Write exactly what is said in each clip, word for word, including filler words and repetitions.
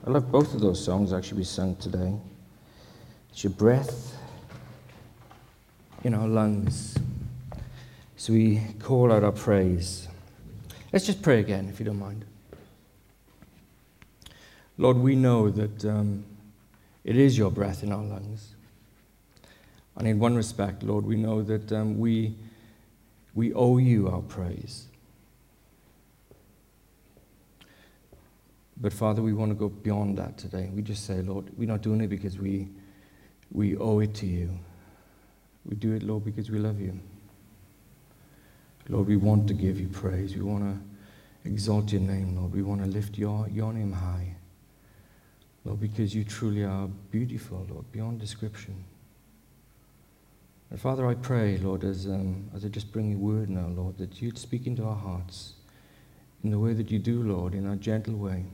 I love both of those songs actually we sung today. It's your breath in our lungs. So we call out our praise. Let's just pray again, if you don't mind. Lord, we know that um, it is your breath in our lungs. And in one respect, Lord, we know that um, we, we owe you our praise. But Father, we want to go beyond that today. We just say, Lord, we're not doing it because we, we owe it to you. We do it, Lord, because we love you. Lord, we want to give you praise. We want to exalt your name, Lord. We want to lift your, your name high. Lord, because you truly are beautiful, Lord, beyond description. And Father, I pray, Lord, as, um, as I just bring your word now, Lord, that you'd speak into our hearts in the way that you do, Lord, in a gentle way.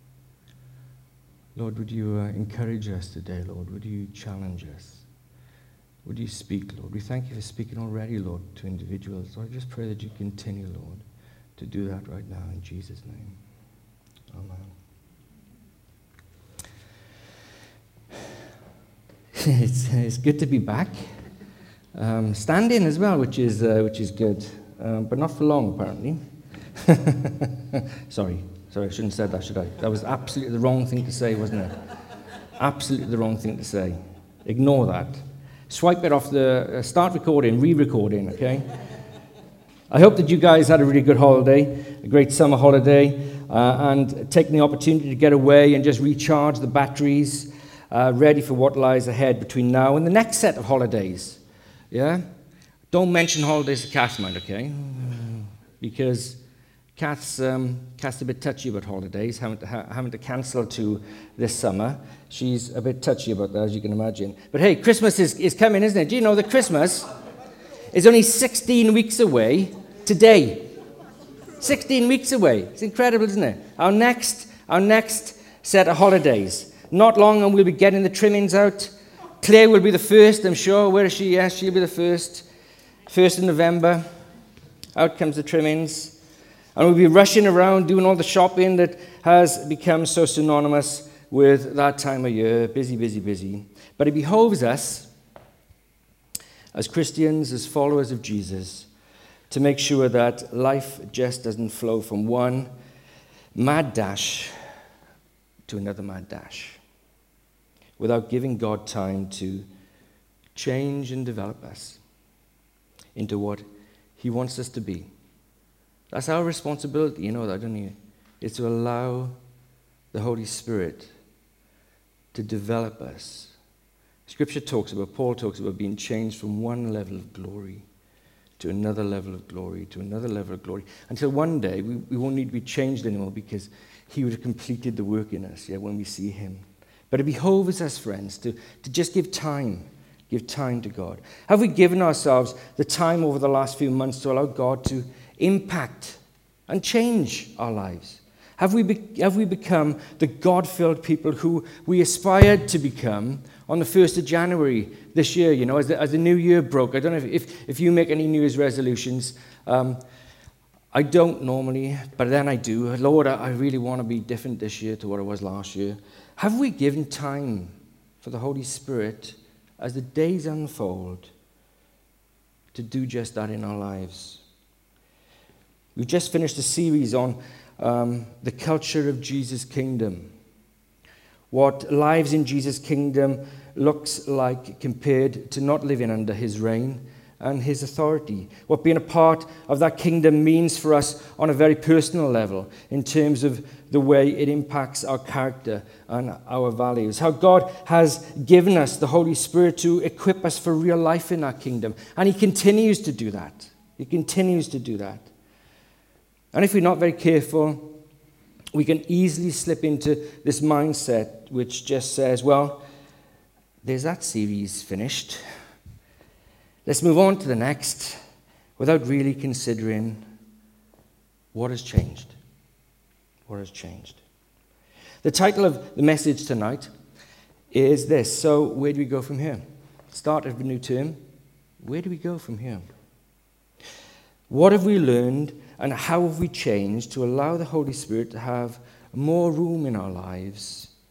Lord, would you uh, encourage us today, Lord? Would you challenge us? Would you speak, Lord? We thank you for speaking already, Lord, to individuals. So I just pray that you continue, Lord, to do that right now in Jesus' name. Amen. it's, it's good to be back. Um, standing as well, which is uh, which is good, um, but not for long, apparently. sorry, sorry, I shouldn't have said that, should I? That was absolutely the wrong thing to say, wasn't it? Absolutely the wrong thing to say. Ignore that. Swipe it off the, uh, start recording, re-recording, okay? I hope that you guys had a really good holiday, a great summer holiday, uh, and taking the opportunity to get away and just recharge the batteries, uh, ready for what lies ahead between now and the next set of holidays, yeah? Don't mention holidays to Kath, mind, okay? Because Kath's, um, Kath's a bit touchy about holidays, having to, ha- having to cancel to this summer. She's a bit touchy about that, as you can imagine. But hey, Christmas is, is coming, isn't it? Do you know that Christmas is only sixteen weeks away today? sixteen weeks away. It's incredible, isn't it? Our next, our next set of holidays. Not long and we'll be getting the trimmings out. Claire will be the first, I'm sure. Where is she? Yes, she'll be the first. First of November. Out comes the trimmings. And we'll be rushing around doing all the shopping that has become so synonymous with that time of year. Busy, busy, busy. But it behoves us, as Christians, as followers of Jesus, to make sure that life just doesn't flow from one mad dash to another mad dash without giving God time to change and develop us into what he wants us to be. That's our responsibility, you know that, don't you? It's to allow the Holy Spirit to develop us. Scripture talks about, Paul talks about being changed from one level of glory to another level of glory, to another level of glory, until one day we, we won't need to be changed anymore because he would have completed the work in us, yeah, when we see him. But it behoves us, friends, to, to just give time, give time to God. Have we given ourselves the time over the last few months to allow God to impact and change our lives? Have we, be, have we become the God-filled people who we aspired to become on the first of January this year, you know, as the, as the new year broke? I don't know if, if, if you make any New Year's resolutions. Um, I don't normally, but then I do. Lord, I, I really want to be different this year to what I was last year. Have we given time for the Holy Spirit as the days unfold to do just that in our lives? We've just finished a series on um, the culture of Jesus' kingdom. What lives in Jesus' kingdom looks like compared to not living under his reign and his authority. What being a part of that kingdom means for us on a very personal level in terms of the way it impacts our character and our values. How God has given us the Holy Spirit to equip us for real life in that kingdom. And he continues to do that. He continues to do that. And if we're not very careful, we can easily slip into this mindset which just says, well, there's that series finished. Let's move on to the next without really considering what has changed. What has changed? The title of the message tonight is this. So where do we go from here? Start of a new term. Where do we go from here? What have we learned and how have we changed to allow the Holy Spirit to have more room in our lives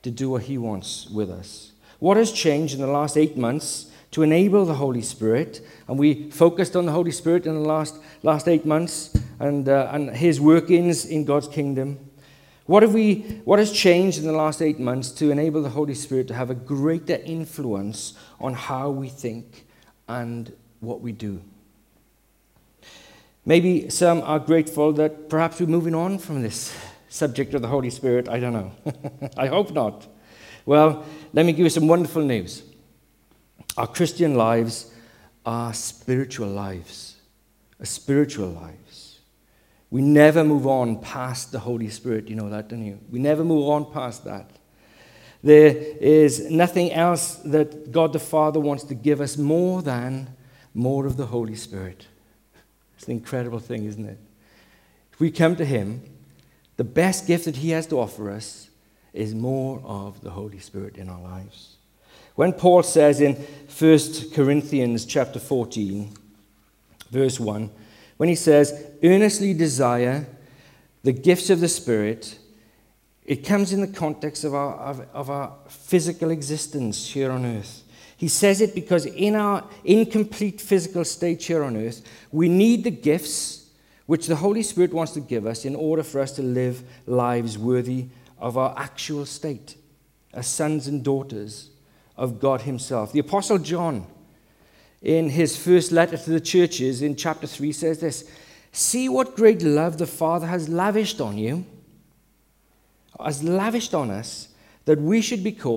to do what he wants with us. What has changed in the last eight months to enable the Holy Spirit? And we focused on the Holy Spirit in the last, last eight months and, uh, and his workings in God's kingdom. What have we? What has changed in the last eight months to enable the Holy Spirit to have a greater influence on how we think and what we do? Maybe some are grateful that perhaps we're moving on from this subject of the Holy Spirit. I don't know. I hope not. Well, let me give you some wonderful news. Our Christian lives are spiritual lives. Are spiritual lives. We never move on past the Holy Spirit. You know that, don't you? We never move on past that. There is nothing else that God the Father wants to give us more than more of the Holy Spirit. It's an incredible thing, isn't it? If we come to him, the best gift that he has to offer us is more of the Holy Spirit in our lives. When Paul says in First Corinthians chapter fourteen, verse one, when he says, earnestly desire the gifts of the Spirit, it comes in the context of our, of, of our physical existence here on earth. He says it because in our incomplete physical state here on earth, we need the gifts which the Holy Spirit wants to give us in order for us to live lives worthy of our actual state as sons and daughters of God himself. The Apostle John, in his first letter to the churches in chapter three, says this, see what great love the Father has lavished on you, has lavished on us, that we should be called